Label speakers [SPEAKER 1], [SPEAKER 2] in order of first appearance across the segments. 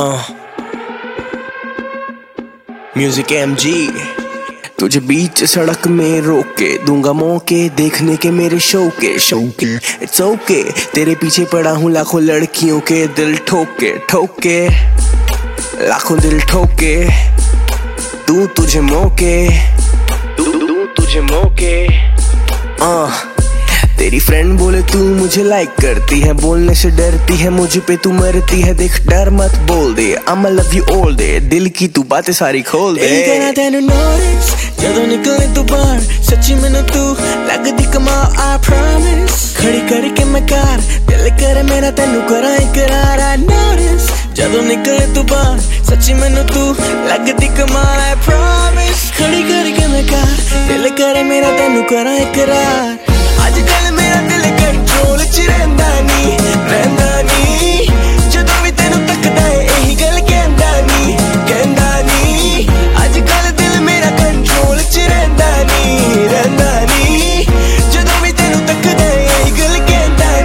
[SPEAKER 1] Music MG। तुझे बीच सड़क में रोक के दूंगा मौके देखने के मेरे शौके इट्स ओके। तेरे पीछे पड़ा हूँ लाखों लड़कियों के दिल ठोके लाखों दिल ठोके। दूं तुझे मौके तेरी फ्रेंड बोले तू मुझे लाइक करती है, बोलने से डरती है, मुझ पे तू मरती है। देख डर मत बोल दे, I'ma love you all day। दिल की तू बातें सारी खोल दे। ਜਦੋਂ ਨਿਕਲੇ ਤੂੰ ਬਾਹਰ ਸੱਚੀ ਮੈਨੂੰ ਤੂੰ ਲੱਗਦੀ ਕਮਾਲ I promise। ਖੜੀ ਕਰਕੇ ਮੈਂ ਕਾਰ ਦਿਲ ਕਰੇ ਮੇਰਾ ਤੈਨੂੰ ਕਰਾਂ ਇਕਰਾਰ I notice। ਜਦੋਂ ਨਿਕਲੇ ਤੂੰ ਬਾਹਰ ਸੱਚੀ ਮੈਨੂੰ ਤੂੰ ਲੱਗਦੀ ਕਮਾਲ I promise। ਖੜੀ ਕਰਕੇ ਮੈਂ ਕਾਰ ਦਿਲ ਕਰੇ ਮੇਰਾ ਤੈਨੂੰ ਕਰਾਂ ਇਕਰਾਰ। ਅੱਜ ਕੱਲ ਮੇਰਾ ਦਿਲ ਕੰਟਰੋਲ ਚ ਰਹਿੰਦਾ ਨਹੀਂ ਜਦੋਂ ਵੀ ਤੈਨੂੰ ਤੱਕਦਾ ਏ ਇਹੀ ਗੱਲ ਕਹਿੰਦਾ ਨਹੀਂ ਅੱਜ ਕੱਲ ਦਿਲ ਮੇਰਾ ਕੰਟਰੋਲ ਚ ਰਹਿੰਦਾ ਨਹੀਂ ਜਦੋਂ ਵੀ ਤੈਨੂੰ ਤੱਕਦਾ ਏ ਇਹੀ ਗੱਲ ਕਹਿੰਦਾ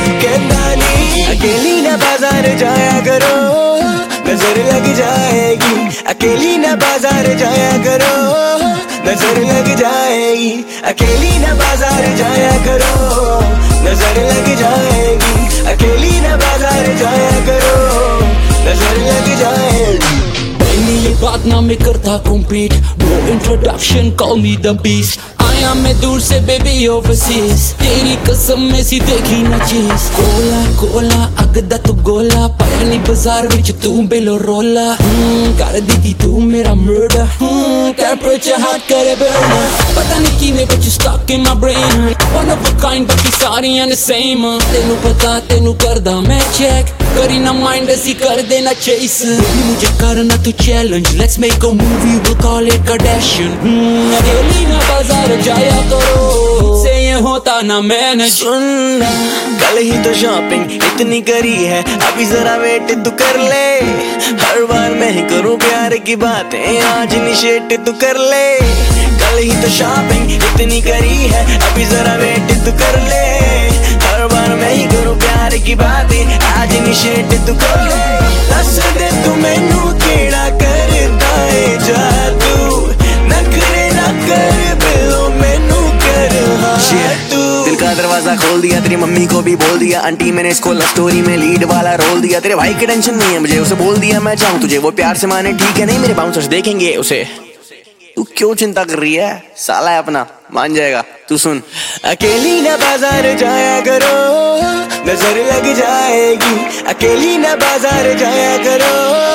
[SPEAKER 1] ਨਹੀਂ ਅਕੇਲੀ ਨਾ ਬਾਜ਼ਾਰ ਜਾਇਆ ਕਰੋ नजर लग जाएगी। अकेली ना बाजार जाया करो नजर लग जाएगी। अकेली ना बाजार जाया करो नजर लग जाएगी। अकेली ना बाजार जाया करो नजर लग जाएगी।
[SPEAKER 2] ये बात ना मैं करता compete, no introduction, call me the beast। आया मैं दूर से बेबी overseas, तेरी कसम में सी देखी ना चीज। कोला अगदा तू गोला पाया नहीं बाजार विच तू बेलो रोला। कर दी तू मेरा murder, temperature hot करे burn। पता नहीं किने but you stuck in my brain, one of a kind बाकी सारी and the same। तेनू पता तेनू करदा मैं check, करी ना mind ऐसी कर देना chase। मुझे करना तू challenge, let's make a movie, we'll call it Kardashian। अकेली ना बाजार जाया करो से ये होता ना मैनेज।
[SPEAKER 1] सुनना कल ही तो शॉपिंग इतनी करी है, अभी जरा वेट तू कर ले। हर बार मैं ही करूँ प्यार की बातें, आज इनिशिएट तू कर ले। कल ही तो शॉपिंग इतनी करी है, अभी जरा वेट तू कर ले। हर बार मैं ही करूँ प्यार की बातें, आज इनिशिएट तू कर ले। दस दे तू मैनू केड़ा करदा है जादू, नखरे ना कर बिलो मैनू कर तू। दिल का दरवाजा खोल दिया, तेरी मम्मी को भी बोल दिया। आंटी मैंने इसको लव स्टोरी में लीड वाला रोल दिया। तेरे भाई की टेंशन नहीं है मुझे, उसे बोल दिया मैं चाहूँ तुझे वो प्यार से माने ठीक है। नहीं मेरे बाउंसर्स देखेंगे उसे, तू क्यों चिंता कर रही है, साला है अपना मान जाएगा। तू सुन अकेली ना बाजार जाया करो नजर लग जाएगी। अकेली ना बाजार जाया करो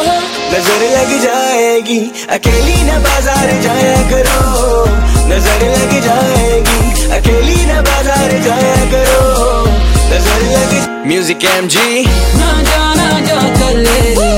[SPEAKER 1] नजर लग जाएगी। अकेली ना बाजार जाया करो नजर लग जाएगी। अकेली ना बाजार जाया करो नजर लग। Music MG।
[SPEAKER 2] ना जा कर ले